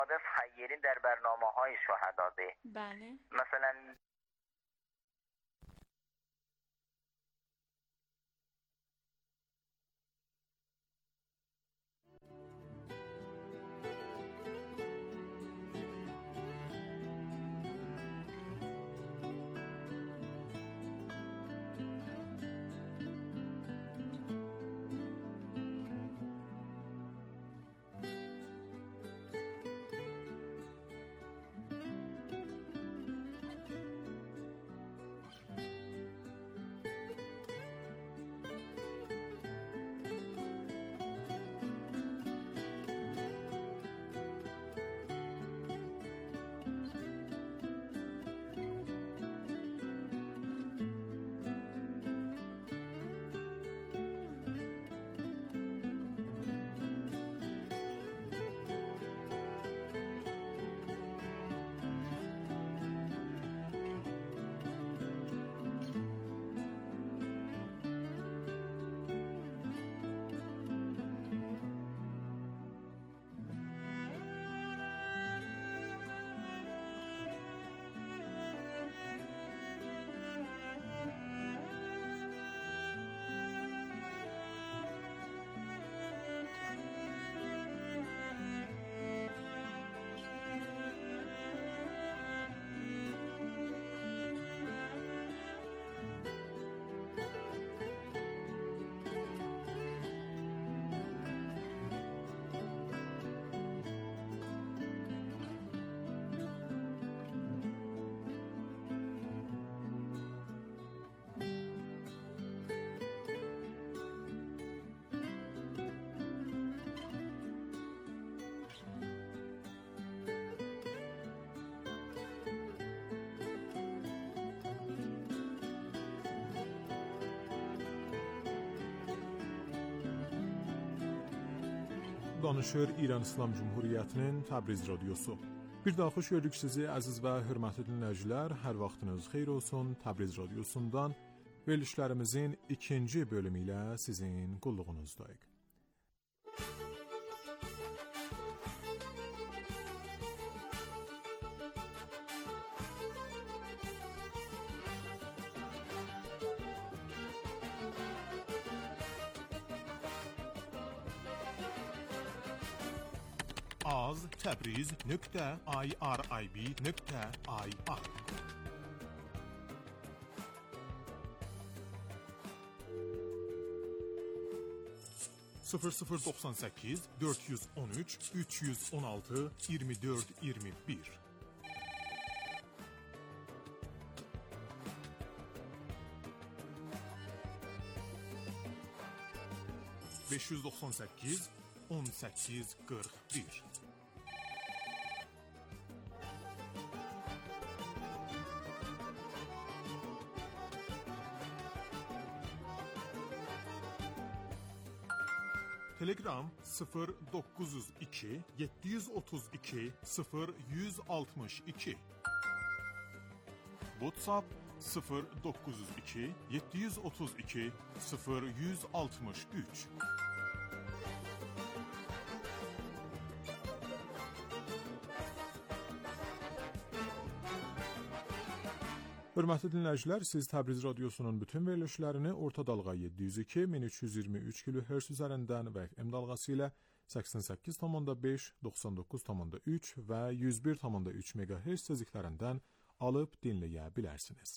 خیرین در برنامه‌های شهداده. بله. مثلا Danışır İran İslam Cumhuriyyətinin Təbriz Radiosu. Bir daha xoş gördük sizi əziz və hörmətli dinləyicilər. Hər vaxtınız xeyir olsun. Təbriz Radiosundan verilişlərimizin ikinci bölümü ilə sizin qulluğunuzdayıq. az.tabriz.irib.ir 0098 413 316 24 21 598 18 41 Telegram 0902 732 0162 WhatsApp 0902 732 0163 Hörmətli dinləyicilər, siz Təbriz Radiosunun bütün verilişlərini orta dalğa 702 1323 kHz üzərindən və FM dalğası ilə 88,5, 99,3 və 101,3 MHz tezliklərindən alıb dinləyə bilərsiniz.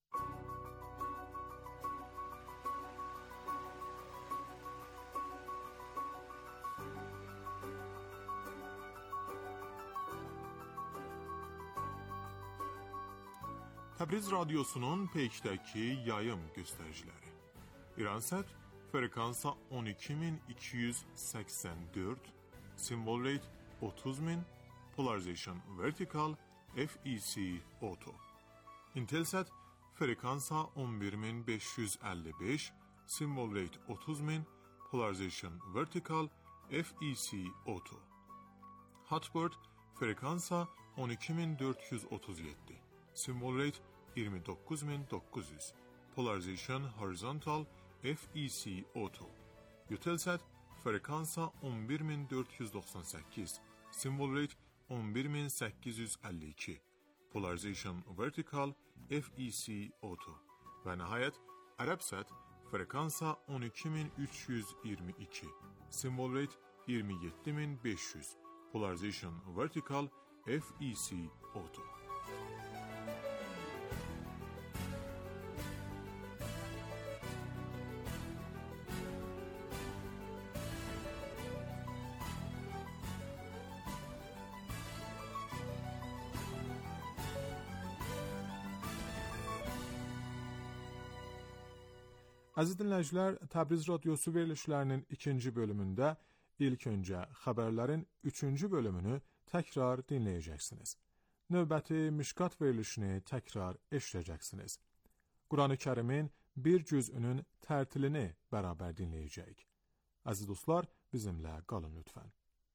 Təbriz Radiosunun peykdəki yayım göstəriciləri. İransat frekansa 12284, symbol rate 30000, polarization vertical, FEC auto. Intelsat frekansa 11555, symbol rate 30000, polarization vertical, FEC auto. Hotbird frekansa 12437, symbol rate 29900, polarization horizontal, FEC auto. Eutelsat frekansa 11498, symbol rate 11852, Polarization Vertical FEC Auto və nəhayət Arabsat frekansa 12322, Symbol Rate 27500, Polarization Vertical FEC Auto. Əziz dinləyicilər, Təbriz Radyosu verilişlərinin ikinci bölümündə ilk öncə xəbərlərin üçüncü bölümünü təkrar dinləyəcəksiniz. Növbəti Mişqat verilişini təkrar eşidəcəksiniz. Quran-ı Kərimin bir cüzünün tərtilini bərabər dinləyəcəyik. Əziz dostlar, bizimlə qalın lütfən.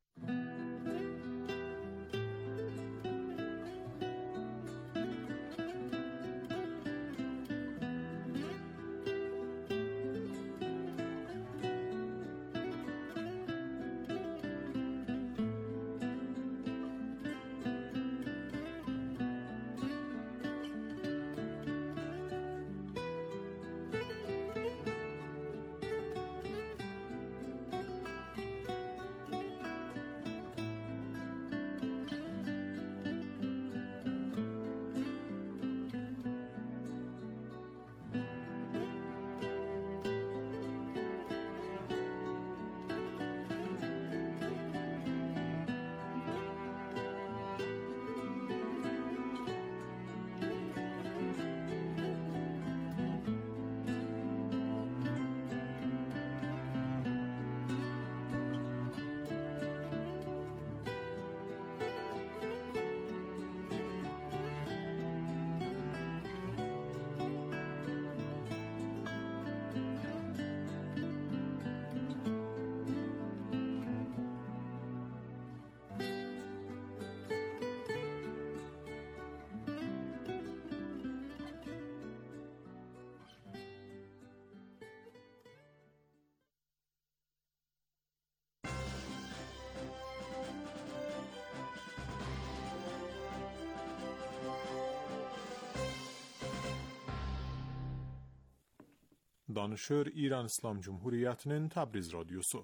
Danışır İran İslam Cumhuriyyətinin Təbriz Radyosu.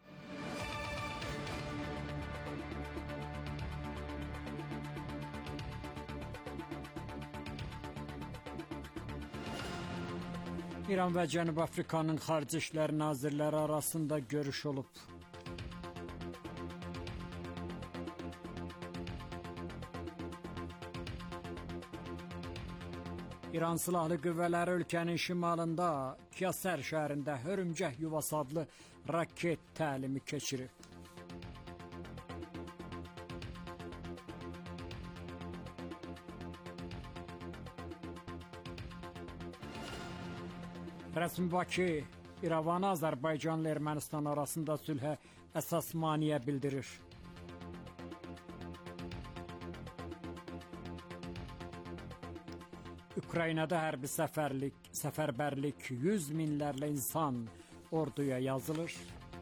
İran və Cənubi Afrikanın Xarici İşlər Nazirləri arasında görüş olub. İran Silahlı Qüvvələri ölkənin şimalında Kiyasər şəhərində Hörümcək yuvası adlı raket təlimi keçirib. Rəsmi Bakı, İrəvanı Azərbaycanla Ermənistan arasında sülhə əsas maneə bildirir. Ukraynada hərbi səfərbərlik 100 minlərlə insan orduya yazılır.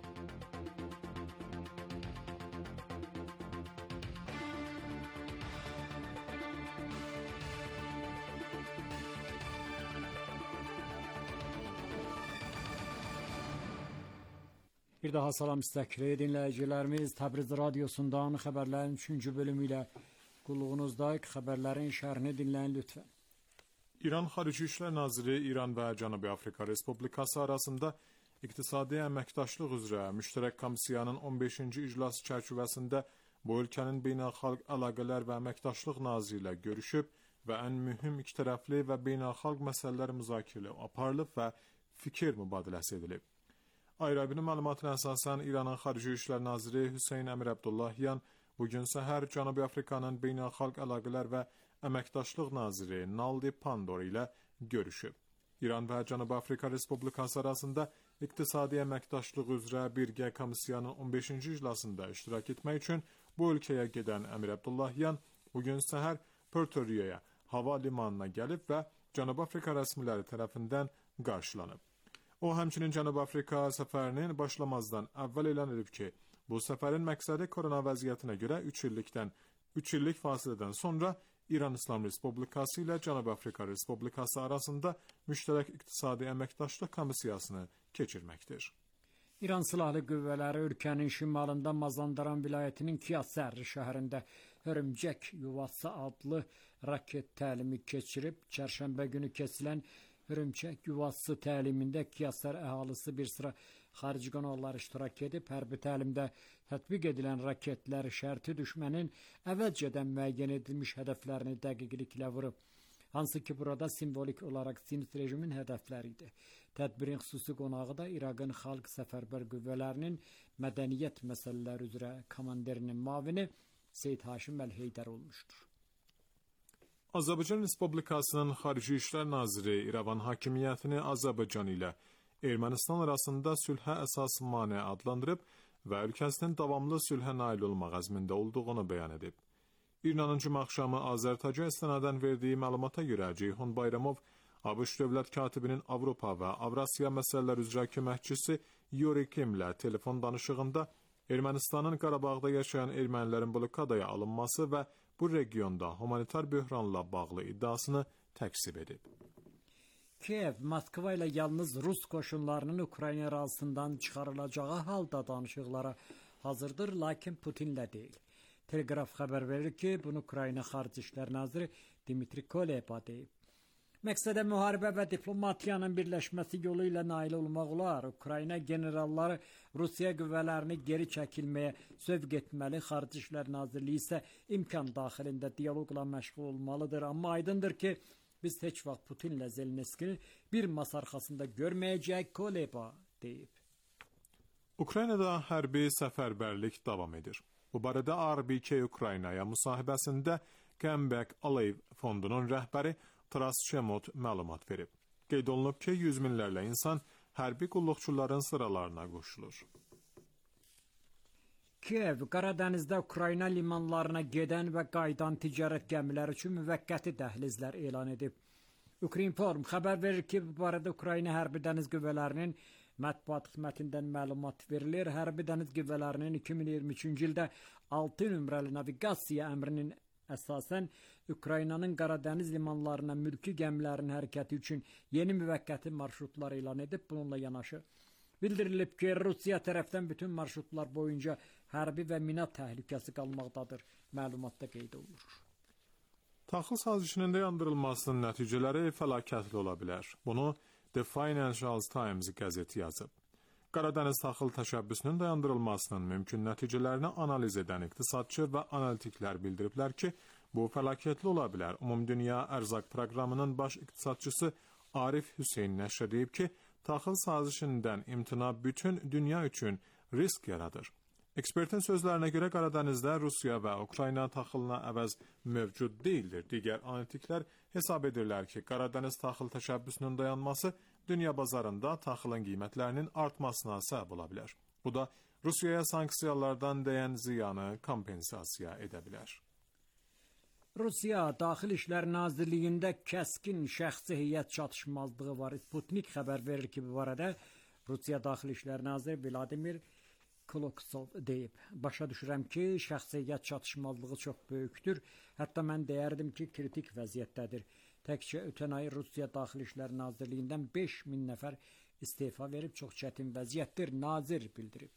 Bir daha salam istəkli dinləyicilərimiz, Təbriz Radyosundan xəbərlərin 3-cü bölümü ilə qulluğunuzdayıq. Xəbərlərin şərhini dinləyin lütfən. İran Xarici İşlər Naziri İran və Cənubi Afrika Respublikası arasında iqtisadi əməkdaşlıq üzrə müştərək komissiyanın 15-ci iclası çərçivəsində bu ölkənin beynəlxalq əlaqələr və əməkdaşlıq naziri ilə görüşüb və ən mühüm ikitərəfli və beynəlxalq məsələlər müzakirə aparılıb və fikir mübadiləsi edilib. Ayrı-ayrı məlumatına əsasən İranın Xarici İşlər Naziri Hüseyn Əmir Abdullahyan bugün səhər Cənubi Afrikanın beynəlxalq əlaqələr və əməkdaşlıq naziri Naldi Pandor ilə görüşüb. İran və Cənubi Afrika Respublikası arasında iqtisadi əməkdaşlıq üzrə birgə komissiyanın 15-ci iclasında iştirak etmək üçün bu ölkəyə gedən Əmir Abdullahyan bugün səhər Porto Rio'ya hava limanına gəlib və Cənubi Afrika rəsmiləri tərəfindən qarşılanıb. O, həmçinin Cənubi Afrika səfərinin başlamazdan əvvəl elan edib ki, bu səfərin məqsədi korona vəziyyətinə görə 3 illikdən 3 illik fasilədən sonra İran İslam Respublikası ilə Cənub Afrika Respublikası arasında müştərək iqtisadi əməkdaşlıq komissiyasını keçirməkdir. İran Silahlı Qüvvələri ölkənin şimalında Mazandaran vilayətinin Kiyasər şəhərində Hörümcək Yuvası adlı raket təlimi keçirib. Çərşənbə günü keçirilən Hörümcək Yuvası təlimində Kiyasər əhalisi bir sıra xarici qonaqlar iştirak edib. Hərbi təlimdə tətbiq edilən raketlər şərti düşmənin əvvəlcədən müəyyən edilmiş hədəflərini dəqiqliklə vurub. Hansı ki, burada simvolik olaraq Sinif rejimin hədəfləri idi. Tədbirin xüsusi qonağı da İraqın Xalq Səfərbər Qüvvələrinin mədəniyyət məsələləri üzrə komanderinin müavini Seyid Haşim Əl-Heydər olmuşdur. Azərbaycan Respublikasının Xarici İşlər Naziri İrəvan hakimiyyətini Azərbaycan ilə Ermənistan arasında sülhə əsas mane adlandırıb və ölkəsinin davamlı sülhə nail olmaq əzmində olduğunu bəyan edib. İranın cümə axşamı Azərtacə istinadən verdiyi məlumata görə Ceyhun Bayramov, ABŞ dövlət katibinin Avropa və Avrasiya məsələlər üzrə köməkçisi Yuri Kimlə telefon danışığında Ermənistanın Qarabağda yaşayan ermənilərin blokadaya alınması və bu regionda humanitar böhranla bağlı iddiasını təksib edib. Kiyev, Moskva ilə yalnız Rus qoşunlarının Ukrayna ərazisindən çıxarılacağı halda danışıqlara hazırdır, lakin Putinlə deyil. Telegraf xəbər verir ki, bunu Ukrayna Xarici İşlər Naziri Dmitri Kuleba deyib. Məqsədə müharibə və diplomatiyanın birləşməsi yolu ilə nail olmaq olar. Ukrayna generalları Rusiya qüvvələrini geri çəkilməyə sövq etməli, Xarici İşlər Nazirliyi isə imkan daxilində diyaloqla məşğul olmalıdır. Amma aydındır ki, biz heç vaxt Putinlə Zelenskini bir masa arxasında görməyəcək, Kuleba deyib. Ukraynada hərbi səfərbərlik davam edir. Bu barədə RBK Ukraynaya müsahibəsində Comeback Alive fondunun rəhbəri Taras Shemot məlumat verib. Qeyd olunub ki, yüz minlərlə insan hərbi qulluqçuların sıralarına qoşulur. Kiyev, Qaradənizdə Ukrayna limanlarına gedən və qayıdan ticarət gəmiləri üçün müvəqqəti dəhlizlər elan edib. Ukrinform xəbər verir ki, bu barədə Ukrayna Hərbi Dəniz Qüvvələrinin mətbuat xidmətindən məlumat verilir. Hərbi Dəniz Qüvvələrinin 2023-cü ildə 6 nömrəli naviqasiya əmrinin əsasən Ukraynanın Qaradəniz limanlarına mülki gəmilərin hərəkəti üçün yeni müvəqqəti marşrutlar elan edib. Bununla yanaşı bildirilib ki, Rusiya tərəfdən bütün marşrutlar boyunca hərbi və mina təhlükəsi qalmaqdadır. Məlumatda qeyd olunur. Taxıl sazişinin dayandırılmasının nəticələri fəlakətli ola bilər. Bunu The Financial Times qəzeti yazıb. Qaradəniz taxıl təşəbbüsünün dayandırılmasının mümkün nəticələrini analiz edən iqtisadçı və analitiklər bildiriblər ki, bu fəlakətli ola bilər. Ümumdünya Ərzaq Proqramının baş iqtisadçısı Arif Hüseyn nəşr edib ki, taxıl sazişindən imtina bütün dünya üçün risk yaradır. Ekspertin sözlərinə görə Qaradənizdə Rusiya və Ukrayna taxılına əvəz mövcud deyildir. Digər analitiklər hesab edirlər ki, Qaradəniz taxıl təşəbbüsünün dayanması dünya bazarında taxılın qiymətlərinin artmasına səbəb ola bilər. Bu da Rusiyaya sanksiyalardan dəyən ziyanı kompensasiya edə bilər. Rusiya Daxili İşlər Nazirliyində kəskin şəxsi heyət çatışmazlığı var. Sputnik xəbər verir ki, bu barədə Rusiya Daxili İşlər Naziri Vladimir Kloksov deyib. Başa düşürəm ki, şəxsi heyət çatışmazlığı çox böyükdür. Hətta mən deyərdim ki, kritik vəziyyətdədir. Təkcə ötən ay Rusiya Daxili İşlər Nazirliyindən 5000 nəfər istefa verib, çox çətin vəziyyətdir, nazir bildirib.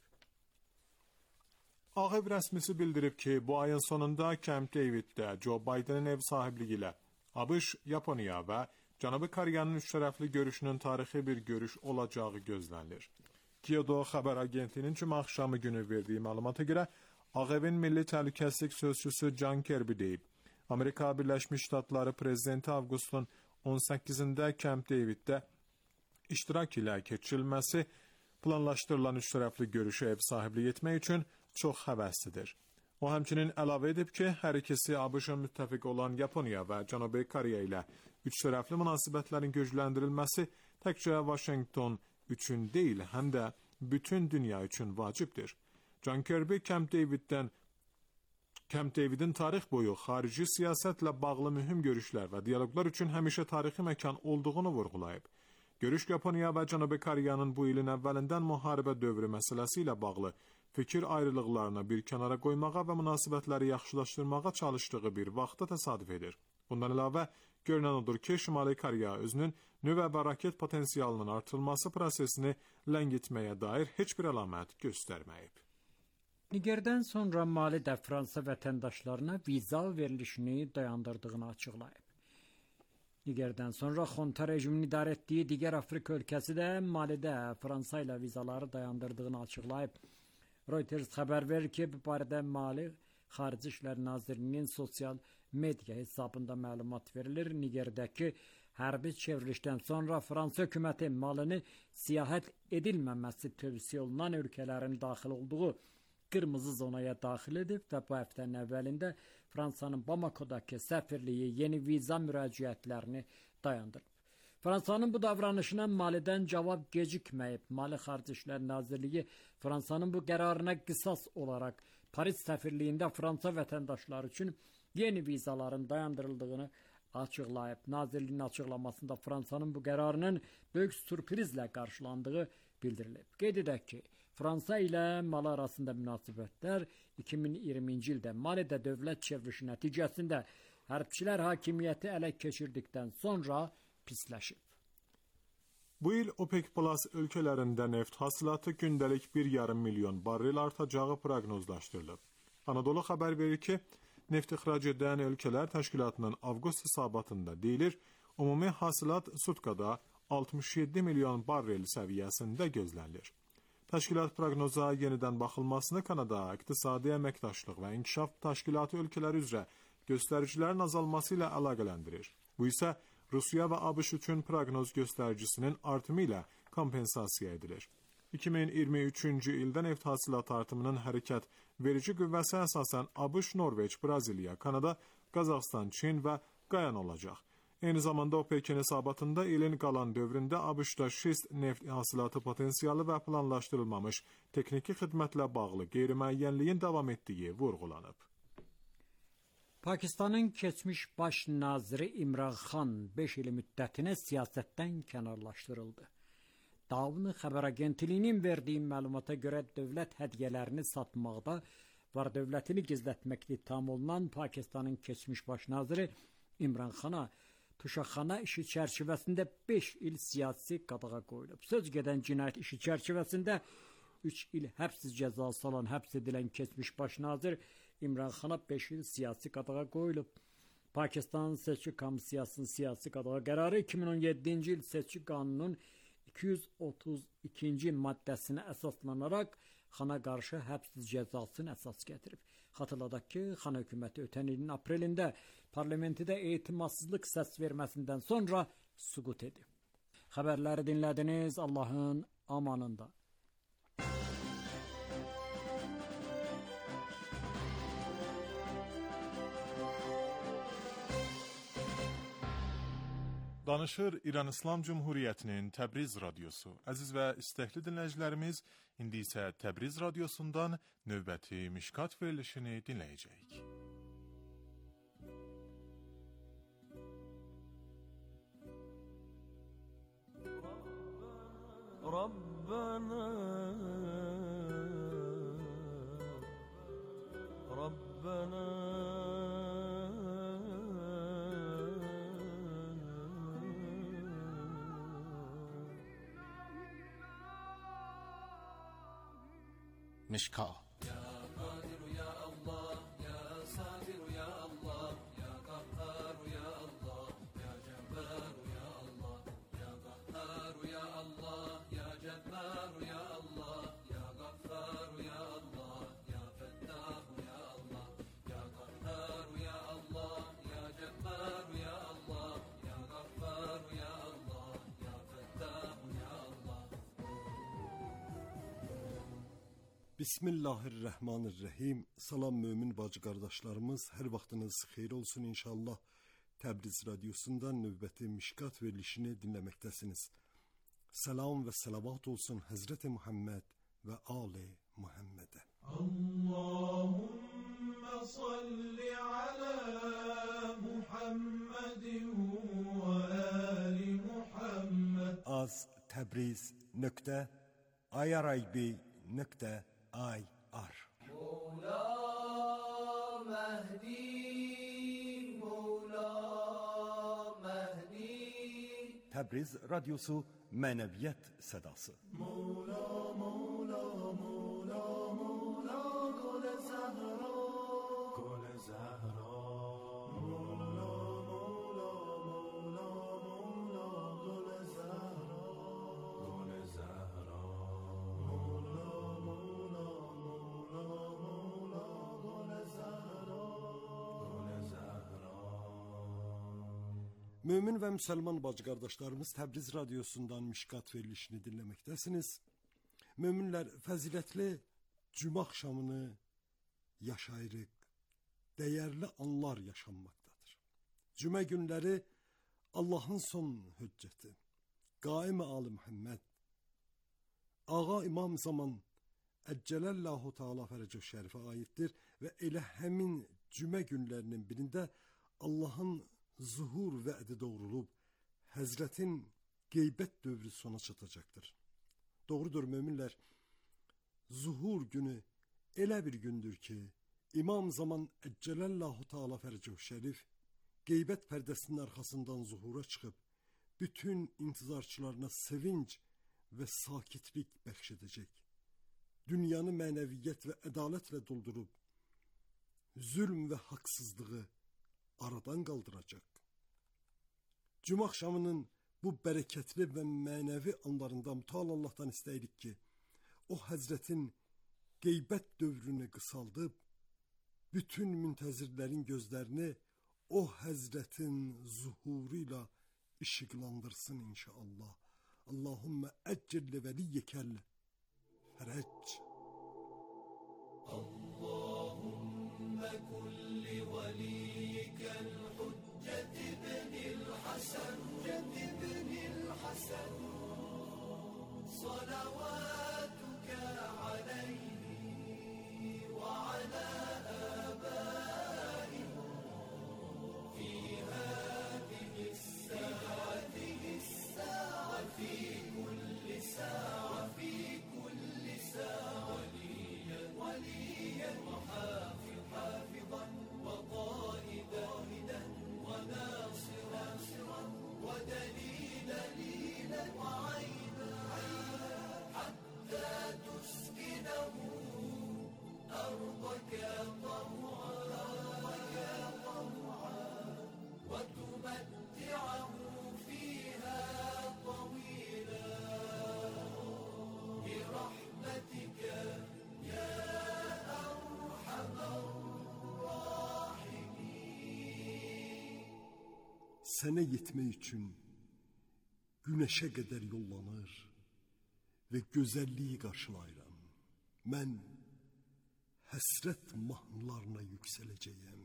Ağ Ev rəsmisi bildirib ki, bu ayın sonunda Camp Daviddə Joe Bidenin ev sahibliyi ilə ABŞ, Yaponiya və Cənubi Koreyanın üçtərəfli görüşünün tarixi bir görüş olacağı gözlənilir. Kyoto xəbər agentliyinin cümə axşamı günü verdiyi məlumata görə Ağ Evin Milli Təhlükəsizlik sözçüsü John Kirby deyib, Amerika Birləşmiş Ştatları Prezidenti Avqustun 18-də Camp Daviddə iştirak ilə keçirilməsi planlaşdırılan üçtərəfli görüşə ev sahiblik etmək üçün çox həvəslidir. O həmçinin əlavə edib ki, hər ikisi ABŞ-ın müttəfiq olan Yaponiya və Cənubi Koreya ilə üçtərəfli münasibətlərin gücləndirilməsi təkcə Washington üçün deyil, həm də bütün dünya üçün vacibdir. John Kirby Camp Davidin tarix boyu xarici siyasətlə bağlı mühüm görüşlər və dialoqlar üçün həmişə tarixi məkan olduğunu vurğulayıb. Görüş Yaponiya və Cənubi Koreyanın bu ilin əvvəlindən müharibə dövrü məsələsi ilə bağlı fikir ayrılıqlarına bir kənara qoymağa və münasibətləri yaxşılaşdırmağa çalışdığı bir vaxtda təsadüf edir. Bundan əlavə, görünən odur ki, Şimali Koreya özünün nüvə və raket potensialının artırılması prosesini ləngitməyə dair heç bir əlamət göstərməyib. Nigerdən sonra Mali də Fransa vətəndaşlarına viza verilişini dayandırdığını açıqlayıb. Nigerdən sonra xunta rejiminin idarə etdiyi digər Afrika ölkəsi də Malidə Fransa ilə vizaları dayandırdığını açıqlayıb. Reuters xəbər verir ki, bu barədə Mali Xarici İşlər Nazirliyinin sosial media hesabında məlumat verilir. Nigerdəki hərbi çevrilişdən sonra Fransa hökuməti Malini siyahət edilməməsi tövsiyə olunan ölkələrin daxil olduğu qırmızı zonaya daxil edib və bu həftənin əvvəlində Fransanın Bamakodakı səfirliyi yeni viza müraciətlərini dayandırıb. Fransanın bu davranışına Malidən cavab gecikməyib. Mali Xarici İşlər Nazirliyi Fransanın bu qərarına qisas olaraq Paris səfirliyində Fransa vətəndaşları üçün yeni vizaların dayandırıldığını açıqlayıb. Nazirliyin açıqlamasında Fransanın bu qərarının böyük sürprizlə qarşılandığı bildirilib. Qeyd edək ki, Fransa ilə Mali arasında münasibətlər 2020-ci ildə Malidə dövlət çevrilişi nəticəsində hərbçilər hakimiyyəti ələ keçirdikdən sonra pisləşib. Bu il OPEC Plus ölkələrində neft hasilatı gündəlik 1,5 milyon barrel artacağı proqnozlaşdırılıb. Anadolu xəbər verir ki, neft ixrac edən ölkələr təşkilatının avqust hesabatında deyilir, ümumi hasilat sutkada 67 milyon barrel səviyyəsində gözlənilir. Təşkilat proqnoza yenidən baxılmasını Kanada İqtisadi Əməkdaşlıq və İnkişaf Təşkilatı ölkələri üzrə göstəricilərin azalması ilə əlaqələndirir. Bu isə Rusiya və ABŞ üçün proqnoz göstəricisinin artımı ilə kompensasiya edilir. 2023-cü ildə neft hasilat artımının hərəkət verici qüvvəsi əsasən ABŞ, Norveç, Braziliya, Kanada, Qazaxstan, Çin və Qayan olacaq. Eyni zamanda OPEC-in hesabatında ilin qalan dövründə ABŞ-da şist neft hasilatı potensialı və planlaşdırılmamış texniki xidmətlə bağlı qeyri-müəyyənliyin davam etdiyi vurğulanıb. Pakistanın keçmiş baş naziri İmran Xan 5 il müddətinə siyasətdən kənarlaşdırıldı. Davni xəbər agentliyinin verdiyi məlumata görə dövlət hədiyyələrini satmaqda var dövlətini gizlətməklə ittiham olunan Pakistanın keçmiş baş naziri İmran Xana tuşaxana işi çərçivəsində 5 il siyasi qadağa qoyulub. Söz gedən cinayət işi çərçivəsində 3 il həbs cəzası alan həbs edilən keçmiş baş nazir İmran Xana 5 il siyasi qadağa qoyulub. Pakistan Seçki Komissiyasının siyasi qadağa qərarı 2017-ci il seçki qanununun 232-ci maddəsinə əsaslanaraq Xana qarşı həbs cəzasını əsas gətirib. Xatırladaq ki, Xan hökuməti ötən ilin aprelində parlamentdə etimadsızlıq səs verməsindən sonra süqut edib. Xəbərləri dinlədiniz, Allahın amanında. Danışır İran İslam Cumhuriyyətinin Təbriz radiosu. Əziz və istəkli dinləyicilərimiz, indi isə Təbriz radiosundan növbəti Mişkat verilişini dinləyəcəyik. Rabbana Rabbana مشکا Ya Kadir ya Allah, ya Sadir ya Allah, ya Kahhar ya Allah, ya Cebbar ya Allah, ya Kahhar ya Allah, ya Cebbar ya Allah, ya Ghaffar ya Allah, ya Fettah ya Allah, ya Kahhar ya Allah, ya Cebbar ya Allah, ya Ghaffar ya Allah, ya Fettah ya Allah. Bismillahirrahmanirrahim. Salam mümin bacı qardaşlarımız, hər vaxtınız xeyir olsun inşallah. Təbriz radiosundan növbəti Mişkat verilişini dinləməkdəsiniz. Salam və salavat olsun Həzrəti Muhammed və Ali Muhammedə. Allahümme salli ala Muhammedin və ali Muhammed. Az Təbriz.irib.ay ar. مولا مهدی مولا مهدی Təbriz radiosu mənəviyyət sədası. مولا مولا مولا مولا گل زهرا گل زهرا مولا مولا مولا مولا گل زهرا گل زهرا مولا مولا مولا مولا گل زهرا گل زهرا. Mömin və müsəlman bacı-qardaşlarımız Təbriz radiosundan Mişkat verilişini dinləməkdəsiniz. Möminlər, fəzilətli cümə axşamını yaşayırıq. Dəyərli anlar yaşanmaqdadır. Cümə günləri Allahın son hüccəti, Qaim-i Ali Muhammed, Ağa İmam Zaman Əccələllahu Teala Fərəcəh Şərifə aiddir və elə həmin cümə günlərinin birində Allahın zuhur vədi doğrulub, Həzrətin qeybət dövrü sona çatacaqdır. Doğrudur möminlər, zuhur günü elə bir gündür ki, İmam Zaman Əccələllahu Teala Fərəcəh Şərif qeybət pərdəsinin arxasından zuhura çıxıb, bütün intizarçılarına sevinç və sakitlik bəxş edəcək. Dünyanı mənəviyyət və ədalətlə doldurub, zülm və haqsızlığı aradan qaldıracaq. Cümə axşamının bu bərəkətli və mənəvi anlarında mütəal Allahdan istəyirik ki, o Həzrətin qeybət dövrünü qısaldıb, bütün müntəzirlərin gözlərini o Həzrətin zuhuru ilə işıqlandırsın inşallah. Allahümmə əccil vəliyyəkəl fərəc. Allahümme kulli veliykel hüccet ibnil Hasan salavatuke aleyhi ve ala abai fi hadihi s-sa'a fi kulli sa'a وليا وحافظا وقائدا وناصرا ودليلا وعينا حتى تسكنه أرضك طوعا وتمتعه فيها طويلا برحمتك يا أرحم الراحمين. Sənə yetmək üçün günəşə qədər yollanır və gözəlliyi qarşılayıram. Mən həsrət mahnılarına yüksələcəyəm.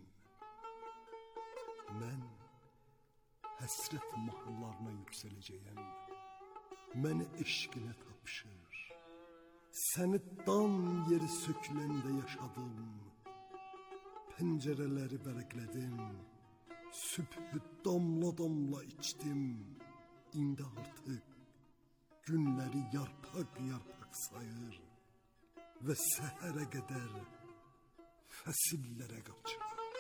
Mən həsrət mahnılarına yüksələcəyəm. Məni eşqinə tapşır. Səni dan yeri söküləndə yaşadım. Pəncərələri vərəqlədim. Sübhü damla damla içdim. İndi artıq günləri yarpaq yarpaq sayır və səhərə qədər fəsillərə qaçır.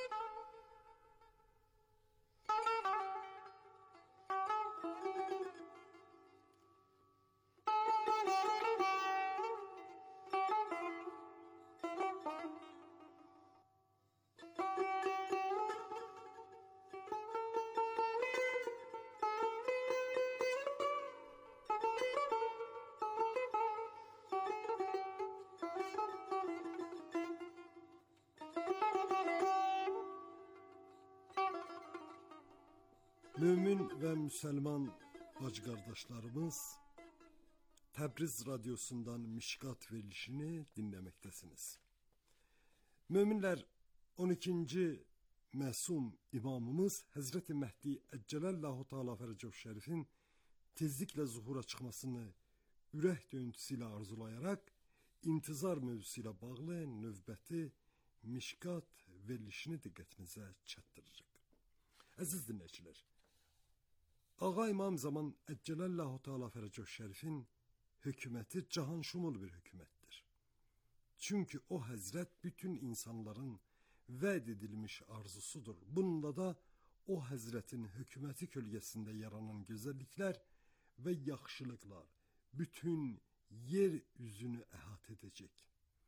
Mömin və müsəlman bacı-qardaşlarımız, Təbriz radiosundan Mişkat verilişini dinləməkdəsiniz. Möminlər, 12-ci məsum imamımız Həzrəti Məhdi Əccələllahu Teala Fərəcəh Şərifin tezliklə zuhura çıxmasını ürək döyüntüsü ilə arzulayaraq, intizar mövzusu ilə bağlı növbəti Mişkat verilişini diqqətinizə çatdırırıq. Əziz dinləyicilər, Ağa İmam Zaman Əccələllahu Teala Fərəcəh Şərifin hökuməti cahanşumul bir hökumətdir. Çünki o Həzrət bütün insanların vəd edilmiş arzusudur. Bununla da o Həzrətin hökuməti kölgəsində yaranan gözəlliklər və yaxşılıqlar bütün yer üzünü əhatə edəcək.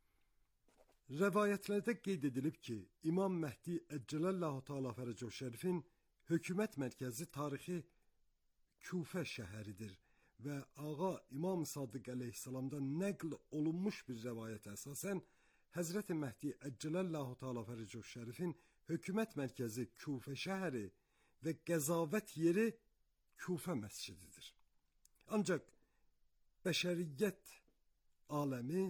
Rəvayətlərdə qeyd edilib ki, İmam Məhdi Əccələllahu Teala Fərəcəhu Şərifin hökumət mərkəzi tarixi Küfə şəhəridir və ağa İmam Sadiq əleyhissalamdan nəql olunmuş bir rəvayətə əsasən Həzrət Məhdi Əccələllahu Teala Fərəcəhu Şərifin hökumət mərkəzi Küfə şəhəri və qəzavət yeri Küfə məscididir. Ancaq bəşəriyyət aləmi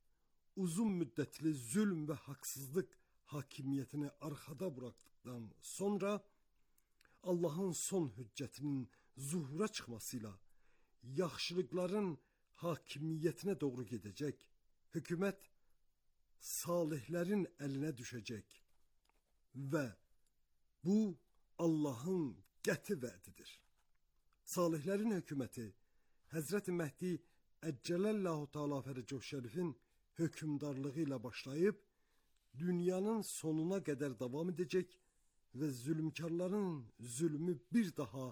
uzun müddətli zülm və haqsızlıq hakimiyyətini arxada buraxdıqdan sonra Allahın son hüccətinin zuhura çıxmasıyla yaxşılıqların hakimiyyətinə doğru gedəcək, hökumət salihlərin əlinə düşəcək və bu Allahın qəti vədidir. Salihlərin hökuməti Həzrət Məhdi Əccələllahu Teala Fərəcəhu Şərifin hökmdarlığı ilə başlayıb dünyanın sonuna qədər davam edəcək və zülmkarların zülmü bir daha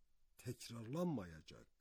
təkrarlanmayacaq.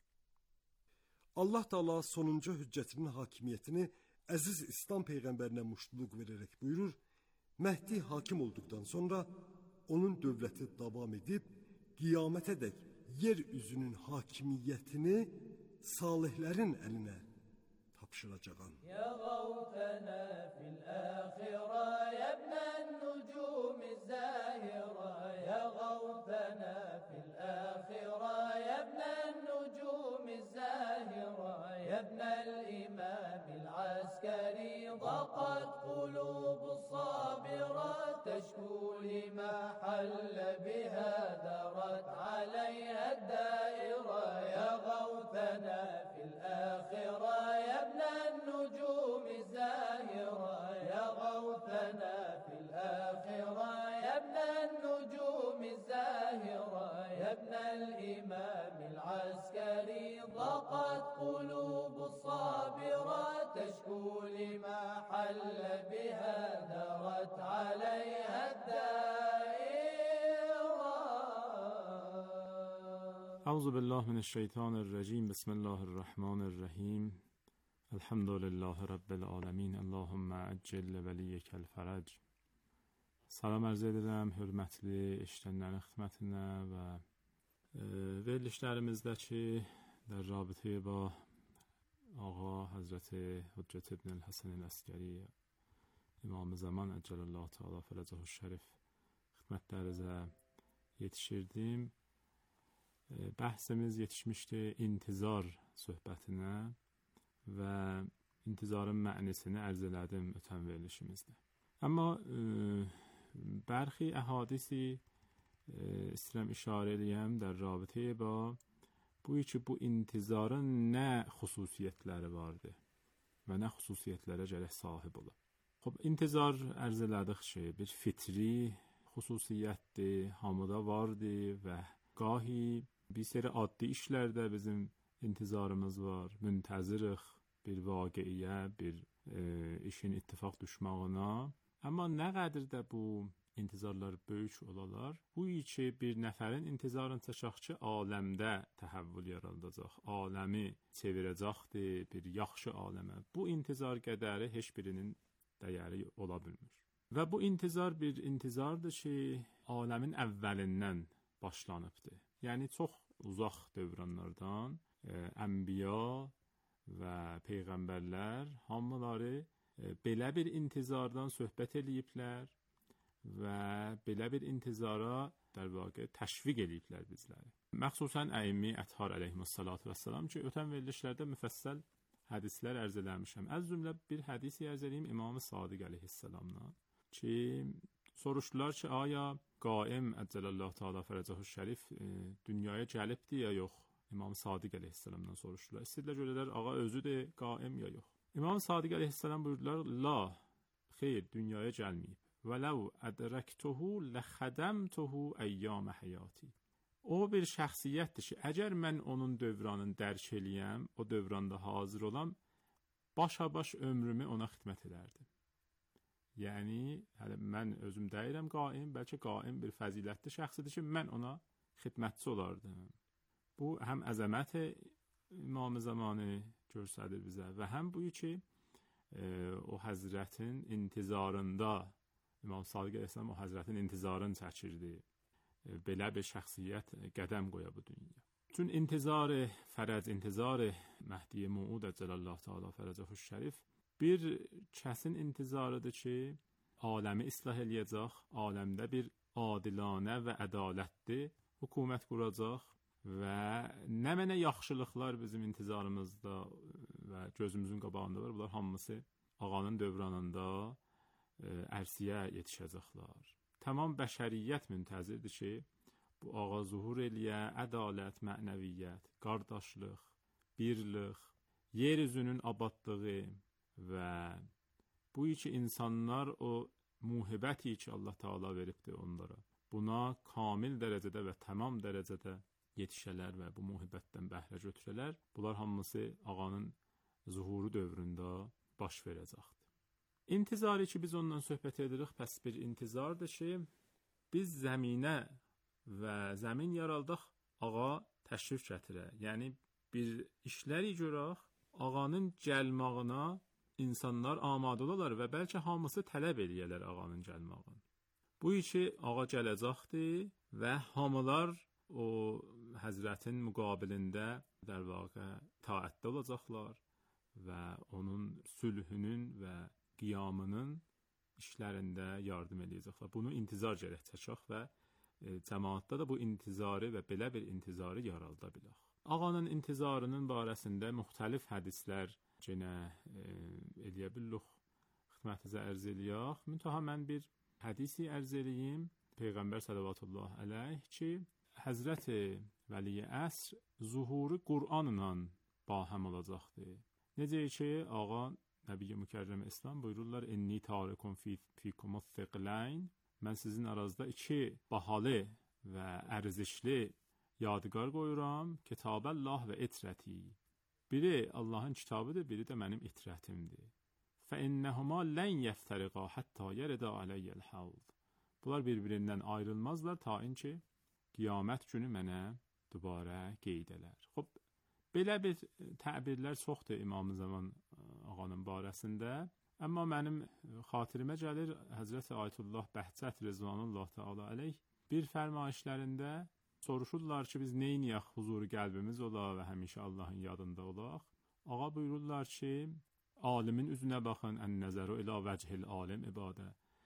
Allah Teala sonuncu hüccətinin hakimiyyətini əziz İslam peyğəmbərinə muştuluq verərək buyurur, Məhdi hakim olduqdan sonra onun dövləti davam edib, qiyamətədək yer üzünün hakimiyyətini salihlərin əlinə tapşıracağam. Ya gavtana fil akhira ya ibn nucum zahira ya gavtana fil akhira ya ibn nucum zahira ya ibn al-imam al-askari ضاقت قلوب الصابرات تشكو لما حل بها دارت عليها الدائرة يا غوثنا في الآخرة يا ابن النجوم الزاهرة يا غوثنا في الآخرة يا ابن النجوم الزاهرة يا ابن الإمام العسكري ضاقت قلوب الصابرات تشكو لما حل بها دارت عليها الدائرة. أعوذ بالله من الشیطان الرجیم. بسم الله الرحمن الرحیم. الحمد لله رب العالمین. اللهم عجل ولیک الفرج. سلام عرض edirəm hörmətli eşidənlərin xidmətinə və verilişlərimizdəki در رابطه با آقا حضرت حجت ابن الحسن العسکری İmam-ı Zaman Əcəlallahu Teala Fərəcəhu Şərif xidmətlərinizə yetişirdim. Bəhsimiz yetişmişdi intizar söhbətinə və intizarın mənisini ərz elədim ötən verilişimizdə. Amma bərxi əhadisi istəyirəm işarə eləyəm در رابطه با bu intizarın nə xüsusiyyətləri vardı və nə xüsusiyyətlərə gərək sahib ola. Xub, intizar ərz elədik ki, bir fitri xüsusiyyətdir, hamıda vardı və gahi bir seri addi işlərdə bizim intizarımız var. Müntəzirik bir vaqiyə, bir işin ittifaq düşmağına. Amma nə qədər də bu intizarlar böyük olalar, bu ki bir nəfərin intizarın çəkək ki, aləmdə təhəvvül yaradacaq, aləmi çevirəcəkdir bir yaxşı aləmə. Bu intizar qədəri heç birinin dəyəri ola bilmir. Və bu intizar bir intizardır ki, aləmin əvvəlindən başlanıbdır. Yəni, çox uzaq dövrənlərdən ənbiya və peyğəmbərlər hamıları belə bir intizardan söhbət eləyiblər və belə bir intizara در واقع təşviq eləyiblər bizləri. Məxsusən əimmi Əthar əleyhissalatu vəssalam ki, ötən verilişlərdə müfəssəl hədislər ərz eləmişəm. Az cümlə bir hədisi ərz eləyim İmam-ı Sadiq əleyhissalamdan ki, soruşdular ki, aya qaim Əcəlallahu Teala Fərəcəhu Şərif dünyaya gəlibdi ya yox? İmam-ı Sadiq əleyhissalamdan soruşdular. İstədilər görədilər, ağa özüdür qaim ya yox? İmam-ı Sadiq əleyhissalam buyurdular, la, xeyr, dünyaya gəlməyib. وَلَوْ أَدْرَكْتُهُ لَخَدَمْتُهُ أَيَّامَ حَيَاتِي. O bir şəxsiyyətdir ki, əgər mən onun dövranını dərk eləyəm, o dövranda hazır olam, başa-baş ömrümü ona xidmət edərdim. Yəni, hələ mən özüm deyirəm qaim, bəlkə qaim bir fəzilətli şəxsidir ki, mən ona xidmətçi olardım. Bu, həm əzəmət İmam Zamanı göstərir bizə və həm bu ki, o həzrətin intizarında, İmam Sadiq əleyhissalam o həzrətin intizarını çəkirdi. Belə bir şəxsiyyət qədəm qoya bu dünya. Çün intizarı fərəc, intizarı Məhdi Muud Cəlallah Teala fərəcəhu şərif bir kəsin intizarıdır ki, aləmi islah eləyəcək, aləmdə bir adilanə və ədalətli hökumət quracaq və nə mənə yaxşılıqlar bizim intizarımızda və gözümüzün qabağında var. Bunlar hamısı ağanın dövranında ərsiyə yetişəcəklər. Tamam bəşəriyyət müntəzirdir ki, bu ağa zuhur eləyə, ədalət, mənəviyyət, qardaşlıq, birlik, yeryüzünün abadlığı və bu ki, insanlar o muhibəti ki, Allah Teala veribdir onlara, buna kamil dərəcədə və tamam dərəcədə yetişələr və bu muhibətdən bəhrə götürələr, bunlar hamısı ağanın zuhuru dövründə baş verəcəkdir. İntizarı ki, biz ondan söhbət edirik, pəs bir intizardır ki, biz zəminə və zəmin yaraldıq, ağa təşrif gətirə. Yəni, bir işləri görək, ağanın gəlmağına insanlar amadə olarlar və bəlkə hamısı tələb eləyərlər ağanın gəlmağını. Bu ki, ağa gələcəkdir və hamılar o həzrətin müqabilində در واقع taətdə olacaqlar və onun sülhünün və qiyamının işlərində yardım edəcəklər. Bunu intizar gərək çəkək və cəmaatda da bu intizarı və belə bir intizarı yaralda bilək. Ağanın intizarının barəsində müxtəlif hədislər yenə eləyə bilirik, xidmətinizə ərz eləyək. Müntəha mən bir hədisi ərz eləyim. Peyğəmbər sallallahu əleyhi ki, Həzrəti Vəli Əsr zuhuru Qur'anla bahəm olacaqdır. Necə ki, ağa Nəbi Mükərrəm İslam buyururlar: "İnni tarikum fikumuz thiqlayn." Mən sizin aranızda iki bahalı və ərzişli yadigar qoyuram, Kitabəllah və itrəti. Biri Allahın kitabıdır, biri də mənim itrətimdir. فَإِنَّهُمَا لَنْ يَفْتَرِقَا حَتَّى يَرِدَ عَلَيَّ الْحَوْض. Bunlar bir-birindən ayrılmazlar ta ki qiyamət günü mənə dübarə qeyd elər. Xoş, belə bir təbirlər çoxdur İmam Zaman ağanın barəsində. Amma mənim xatirimə gəlir Həzrəti Ayətullah Bəhcət Rəzvanullah Teala əleyh bir fərmayişlərində soruşurlar ki, biz neyniyək huzuru qəlbimiz ola və həmişə Allahın yadında olaq. Ağa buyururlar ki, alimin üzünə baxın, ən-nəzəru ilə vəcihil alim ibadə.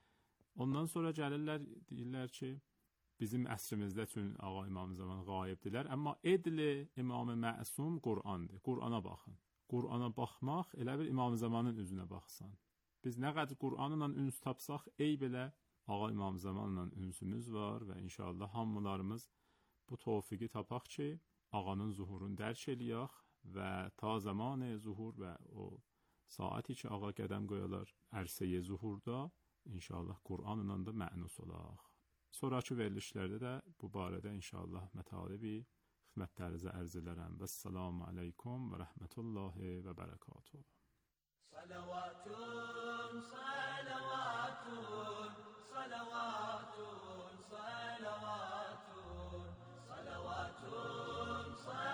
Ondan sonra gəlirlər, deyirlər ki, bizim əsrimizdə üçün ağa İmam Zaman qayibdirlər, amma edli İmam-ı Məsum Qur'andır. Qur'ana baxın. Qur'ana baxmaq elə bir İmam Zamanın üzünə baxsan. Biz nə qədər Qur'anla üns tapsaq, ey belə ağa İmam Zamanla ünsümüz var və inşallah hamılarımız bu tövfiqi tapaq ki, ağanın zuhurunu dərk eləyək və ta zamanı zuhur və o saati ki, ağa qədəm qoyalar ərsəyə zuhurda, inşallah Qur'anla da mənus olaq. Sonraki verilişlərdə də bu barədə inşallah mətalibi xidmətlərinizə ərz edərəm. Vəssalamu aleykum və rəhmətullahi və bərəkatuhu. Salavatun, salavatun, salavatun, salavatun, salavatun,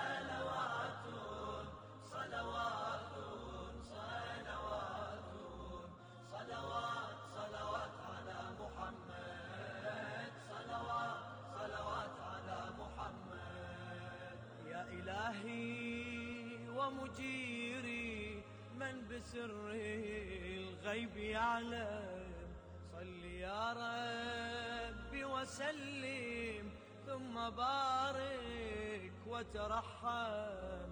salavatun, salavatun, salavatun, salavat, salavat ala Muhammed, salavat, salavat ala Muhammed. Ya ilahi wa mujiri من بسر الغيب يعلم صل يا ربي وسلم ثم بارك وترحم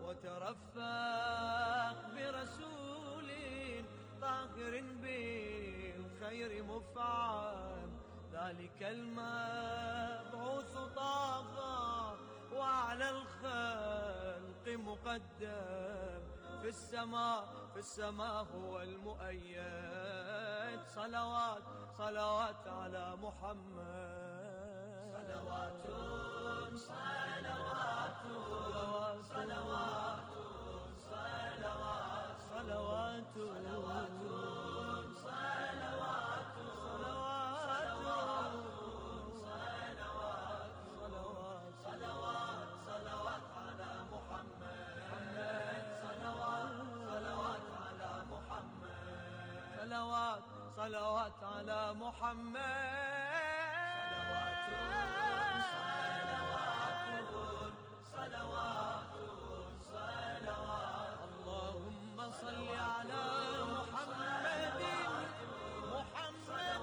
وترفق برسول طاهر بالخير مفعم ذلك المبعوث طه وعلى الخلق مقدم في السماء هو المؤيد صلوات صلوات على محمد صلوات صلوات صلوات صلوات صلوات على محمد صلوات اللهم صل على محمد وآل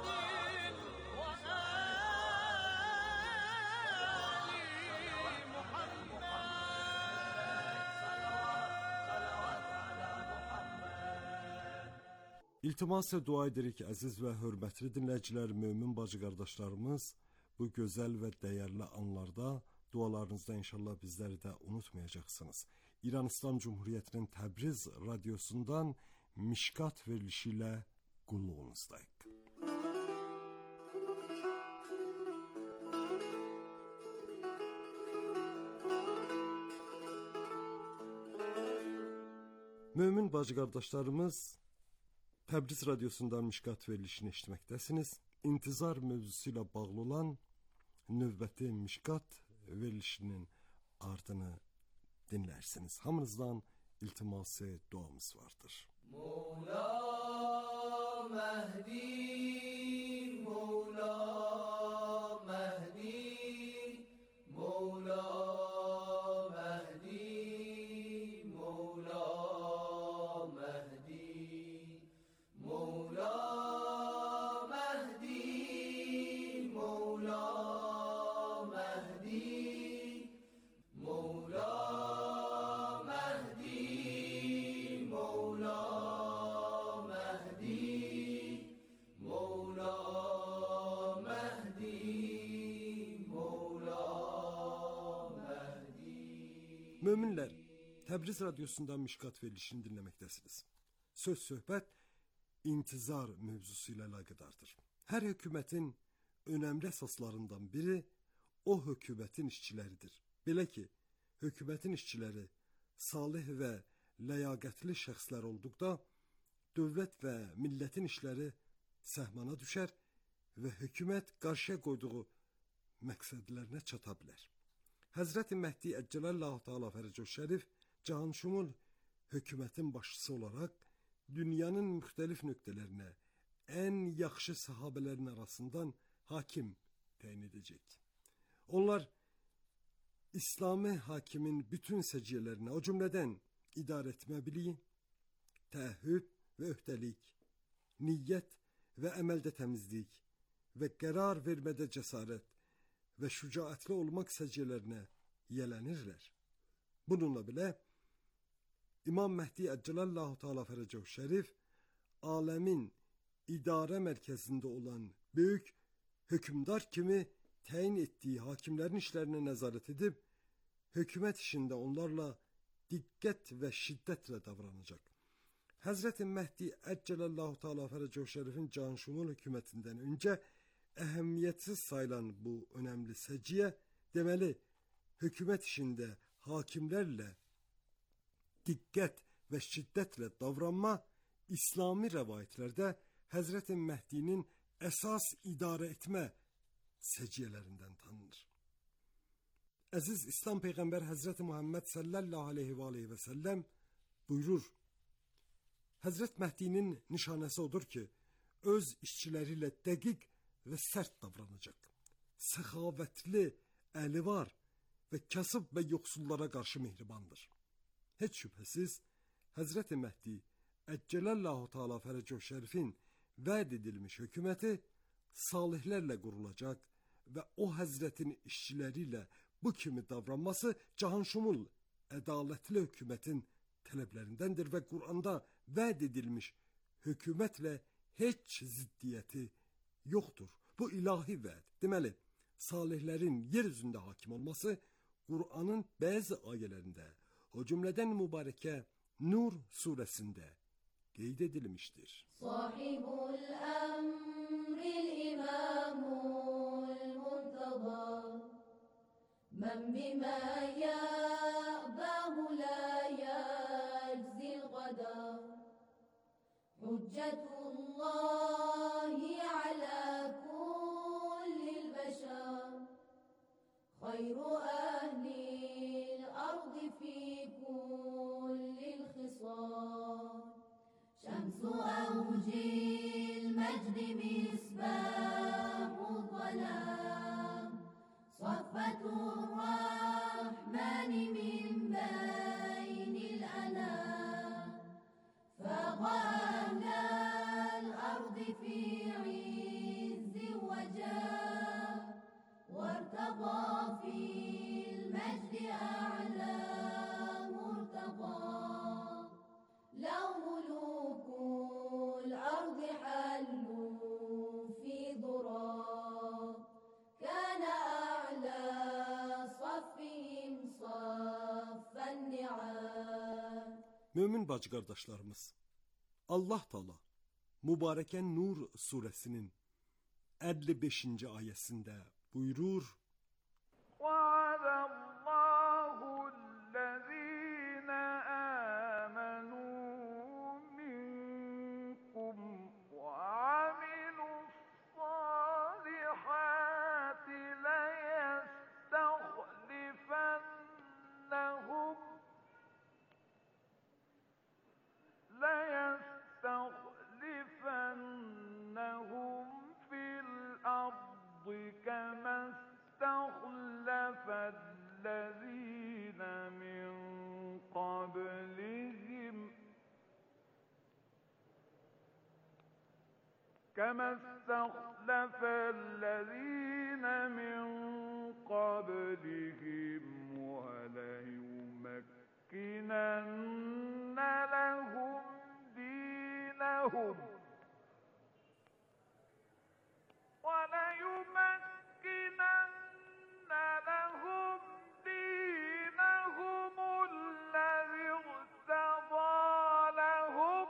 İltimas dua edirik əziz və hörmətli dinləyicilər, mömin bacı qardaşlarımız, bu gözəl və dəyərli anlarda dualarınızda inşallah bizləri də unutmayacaqsınız. İran İslam Cumhuriyyətinin Təbriz radiosundan Mişkat verilişi ilə qulluğunuzdayıq. Mömin bacı qardaşlarımız, Təbriz radiosundan Mişkat verilişini eşitməkdəsiniz. İntizar mövzusu ilə bağlı olan növbəti Mişkat verilişinin ardını dinlərsiniz. Hamınızdan iltiması duamız vardır. Mevla Mehdi, Mevla Mehdi, Mevla Mehdi, Mevla Mehdi, Mevla Mehdi, Mevla Mehdi, Mevla Mehdi, Mevla Mehdi, Mevla Mehdi, Mevla Mehdi. Möminlər, Təbriz radiosundan Mişkat verilişini dinləməkdəsiniz. Söz söhbət intizar mövzusu ilə əlaqədardır. Hər hökumətin önəmli əsaslarından biri o hökumətin işçiləridir. Belə ki, hökumətin işçiləri salih və ləyaqətli şəxslər olduqda, dövlət və millətin işləri səhmana düşər və hökumət qarşıya qoyduğu məqsədlərinə çata bilər. Həzrəti Məhdi Əccələllahu Teala Fərəcəhu Şərif cahanşumul hökumətin başçısı olaraq dünyanın müxtəlif nöqtələrinə ən yaxşı sahabələrin arasından hakim təyin edəcək. Onlar İslami hakimin bütün səciyyələrinə, o cümlədən idarə etmə biliyi, təəhhüd və öhdəlik, niyyət və əməldə təmizlik və qərar vermədə cəsarət və şücaətli olmaq səciyyələrinə yiyələnirlər. Bununla belə, İmam Məhdi Əccələllahu Teala Fərəcəhu Şərif aləmin idarə mərkəzində olan böyük hökmdar kimi təyin etdiyi hakimlərin işlərinə nəzarət edib, hökumət işində onlarla diqqət və şiddətlə davranacaq. Həzrəti Məhdi Əccələllahu Teala Fərəcəhu Şərifin cahanşumul hökumətindən öncə əhəmiyyətsiz sayılan bu önəmli səciyyə, deməli, hökumət işində hakimlərlə diqqət və şiddətlə davranma İslami rəvayətlərdə Həzrəti Məhdinin əsas idarə etmə səciyyələrindən tanınır. Əziz İslam Peyğəmbər Həzrəti Muhammed sallallahu aleyhi və səlləm buyurur, Həzrət Məhdinin nişanəsi odur ki, öz işçiləri ilə dəqiq və sərt davranacaq. Səxavətli, əli var və kasıb və yoxsullara qarşı mehribandır. Heç şübhəsiz, Həzrəti Məhdi Əccələllahu Teala Fərəcəhu Şərifin vəd edilmiş hökuməti salihlərlə qurulacaq və o Həzrətin işçiləri ilə bu kimi davranması cahanşumul, ədalətli hökumətin tələblərindəndir və Quranda vəd edilmiş hökumətlə heç ziddiyyəti yoxdur. Bu ilahi vəd. Deməli, salihlərin yer üzündə hakim olması Qur'anın bəzi ayələrində, o cümlədən mübarəkə Nur surəsində qeyd edilmişdir. Sahibul əmril imamul murtada mən bimə yəbəhu lə yəczil qada hüccetullahi alə kullil bəşər xayru əhlil ardı fi kullil xisar شمس أوج المجد مصباح مصباح الظلام صفة الرحمن من بين الأنام فاق أهل الأرض في عز وجاه وارتقى في المجد أعلى مرتقى لو ملوك الأرض حلوا في ضراب كان أعلى صفهم صف النعام. Mömin bacı qardaşlarımız, Allah Taala Mübarəkən Nur surəsinin 55-ci ayəsində buyurur: وعد الله الذين آمنوا منكم وعملوا الصالحات ليستخلفنهم في الأرض كما استخلف الذين من قبلهم وليمكنن لهم دينهم الذي ارتضى لهم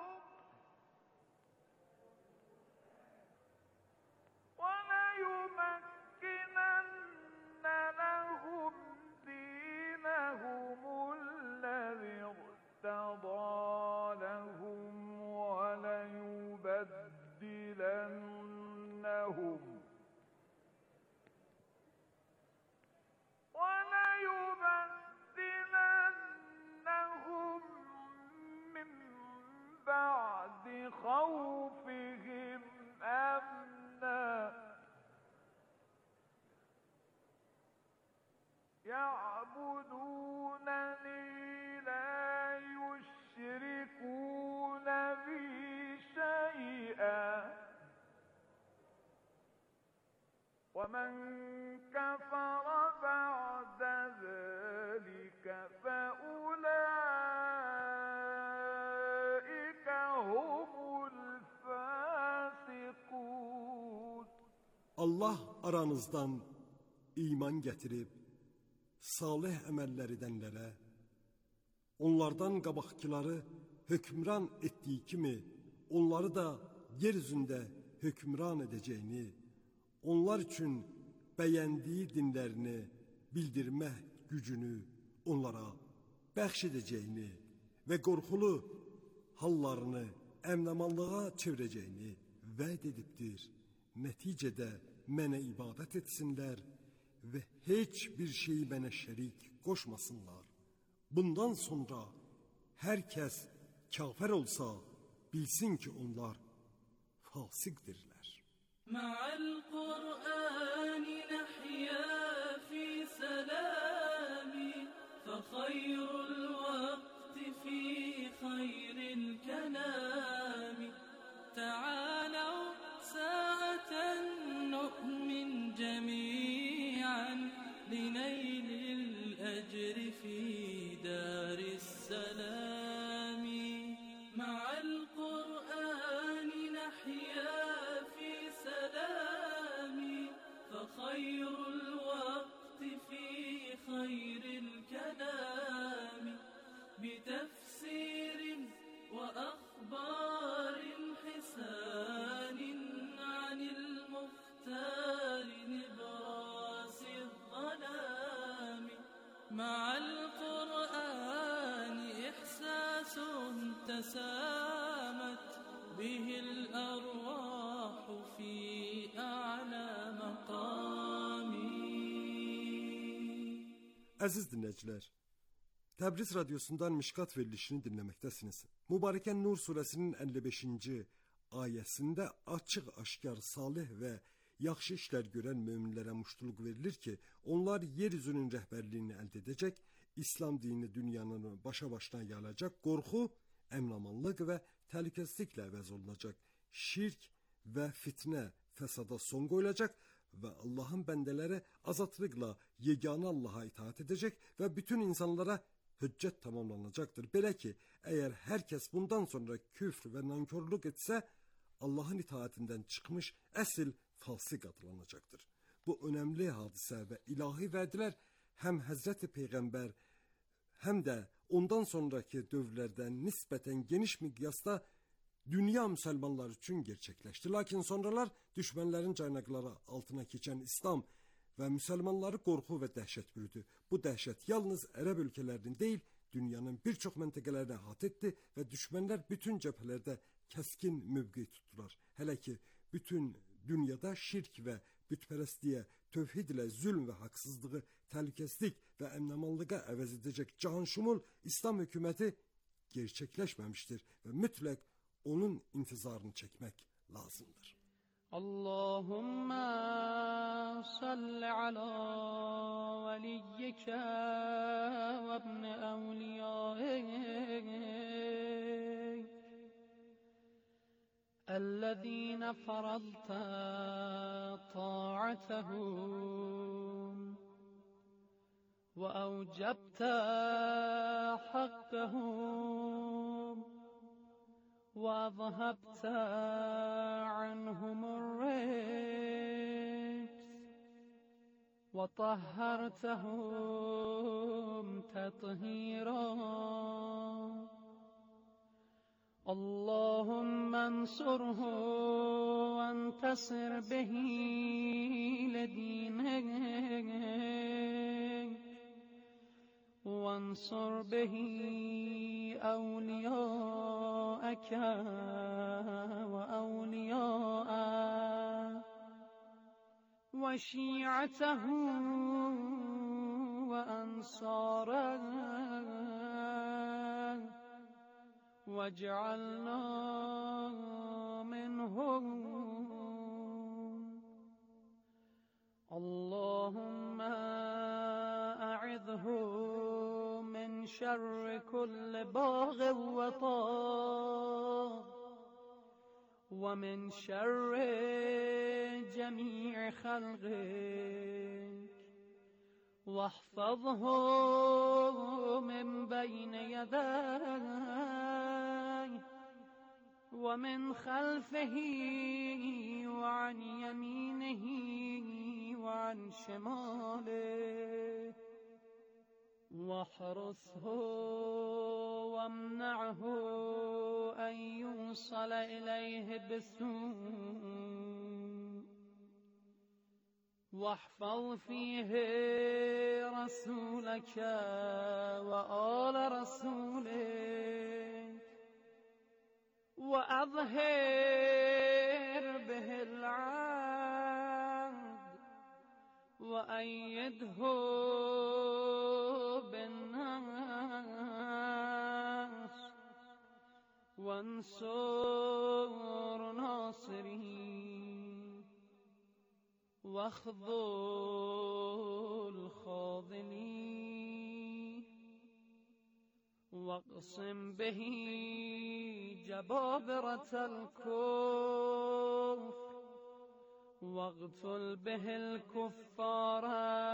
وليبدلنهم من بعد خوفهم أمنا يعبدونني لا يشركون بي شيئا ومن كفر بعد ذلك فأولئك هم الفاسقون. Allah aranızdan iman gətirib salih əməllər edənlərə, onlardan qabaqkiləri hökmran etdiyi kimi, onları da yer üzündə hökmran edəcəyini, onlar üçün bəyəndiyi dinlərini bildirmək gücünü onlara bəxş edəcəyini və qorxulu hallarını əminamanlığa çevirəcəyini vəd edibdir. Nəticədə mənə ibadət etsinlər və heç bir şey mənə şərik qoşmasınlar. Bundan sonra hər kəs kafir olsa bilsin ki onlar fasiqdirlər. مع القرآن نحيا في سلام فخير الوقت في خير الكلام تعالوا ساعة نؤمن جميعا لنيل الأجر في دار السلام مع القرآن نحيا في سلام فخير الوقت في خير الكلام بتفسير وأخبار حسان عن المختار نبراس الظلام مع القرآن إحساس تسامت به الأرواح في أعلى مقام. Əziz dinləyicilər, Təbriz radiosundan Mişkat verilişini dinləməkdəsiniz. Mübarəkən Nur surəsinin 55-ci ayəsində açıq-aşkar salih və yaxşı işlər görən möminlərə muştuluq verilir ki, onlar yeryüzünün rəhbərliyini əldə edəcək, İslam dini dünyanın başa-başına yayılacaq, qorxu, əminamanlıq və təhlükəsizliklə əvəz olunacaq, şirk və fitnə, fəsada son qoyulacaq və Allahın bəndələri azadlıqla yeganə Allaha itaat edəcək və bütün insanlara hüccət tamamlanacaqdır. Belə ki, əgər hər kəs bundan sonra küfr və nankörlük etsə, Allahın itaatindən çıxmış əsl fasıq adlanacaqdır. Bu önəmli hadisə və ilahi vədlər həm Həzrəti Peyğəmbər, həm də ondan sonraki dövrlərdə nisbətən geniş miqyasda dünya müsəlmanları üçün gerçəkləşdi. Lakin sonralar düşmənlərin caynaqları altına keçən İslam və müsəlmanları qorxu və dəhşət bürüdü. Bu dəhşət yalnız ərəb ölkələrinin deyil, dünyanın bir çox məntəqələrini əhatə etdi və düşmənlər bütün cəbhələrdə kəskin mövqe tutdular. Hələ ki, bütün dünyada şirk və bütpərəstliyə, tövhid ilə zülm və haqsızlığı, təhlükəsizlik və əminamanlığa əvəz edəcək cahanşumul İslam hökuməti gerçəkləşməmişdir və mütləq onun intizarını çəkmək lazımdır. Allahümme salli ala veliyyike ve ibn evliyaik الذين فرضت طاعتهم وأوجبت حقهم وأذهبت عنهم الرجس وطهرتهم تطهيرا اللهم انصره وانتصر به لدينك وانصر به أولياءك وأولياءك وشيعته وأنصاره واجعلنا منهم اللهم أعذه من شر كل باغ وطاغ ومن شر جميع خلقك واحفظه من بين يديه ومن خلفه وعن يمينه وعن شماله واحرسه وامنعه أن يوصل إليه بسوء واحفظ فيه رسولك وآل رسولك وأظهر به العهد وأيده بالناس وانصر ناصرين واخذل خاذلين واقسم به جبابرة الكفر واقتل به الكفار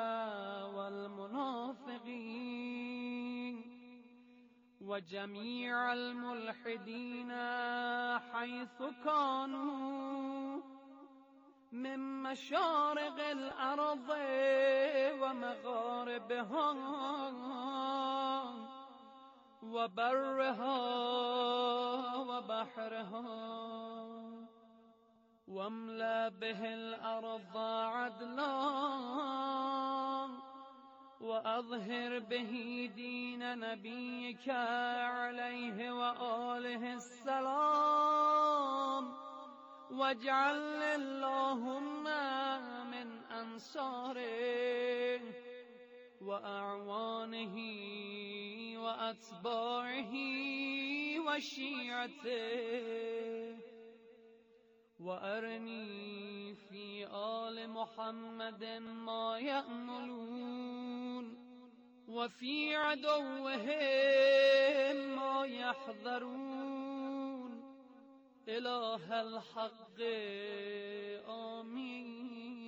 والمنافقين وجميع الملحدين حيث كانوا من مشارق الأرض ومغاربها وبرها وبحرها واملأ به الأرض عدلا وأظهر به دين نبيك عليه وآله السلام واجعل اللهم من أنصاره وأعوانه وأتباعه وشيعته وأرني في آل محمد ما يأملون وفي عدوهم ما يحذرون إله الحق آمين.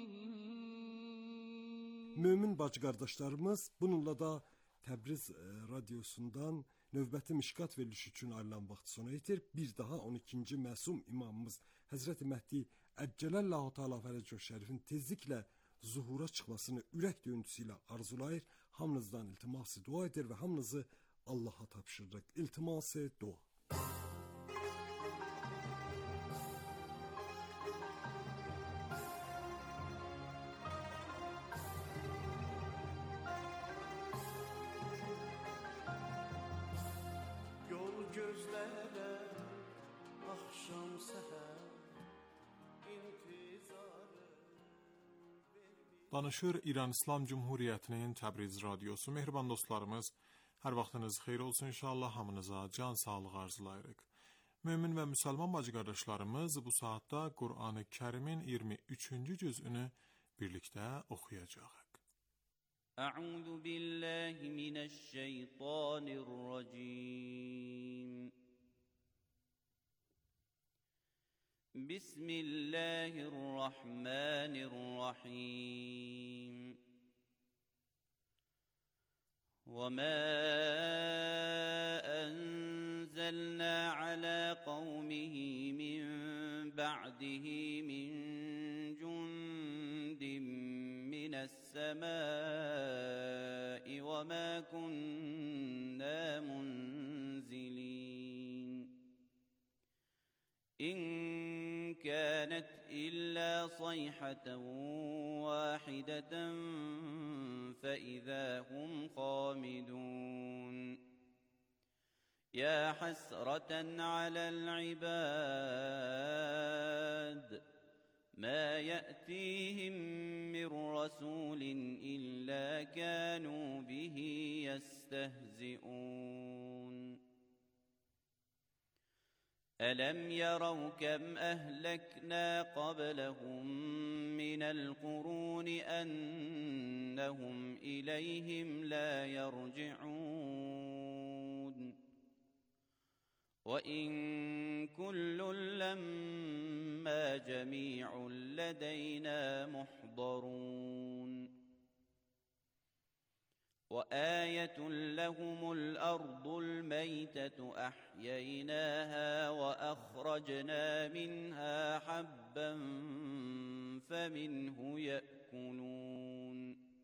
Mömin bacı qardaşlarımız, bununla da Təbriz radiosundan növbəti Mişkat verilişi üçün ayrılan vaxt sona yetir. Bir daha 12-ci məsum imamımız Həzrəti Məhdi Əccələllahu Teala Fərəcəh Şərifin tezliklə zuhura çıxmasını ürək döyüntüsü ilə arzulayır. Hamınızdan iltiması dua edir və hamınızı Allah'a tapşırırıq. İltiması dua. Danışır İran İslam Cumhuriyyətinin Təbriz radiosu. Mehriban dostlarımız, hər vaxtınız xeyir olsun inşallah, hamınıza can sağlığı arzulayırıq. Mömin və müsəlman bacı qardaşlarımız bu saatda Qur'an-ı Kərimin 23-cü cüzünü birlikdə oxuyacağıq. Əuzu billahi minəşşeytanirracim. بسم الله الرحمن الرحيم وما أنزلنا على قومه من بعده من جند من السماء وما كنا منزلين إن كانت إلا صيحة واحدة فإذا هم خامدون يا حسرة على العباد ما يأتيهم من رسول إلا كانوا به يستهزئون ألم يروا كم أهلكنا قبلهم من القرون أنهم إليهم لا يرجعون وإن كل لما جميع لدينا محضرون وآية لهم الأرض الميتة أحييناها وأخرجنا منها حبا فمنه يأكلون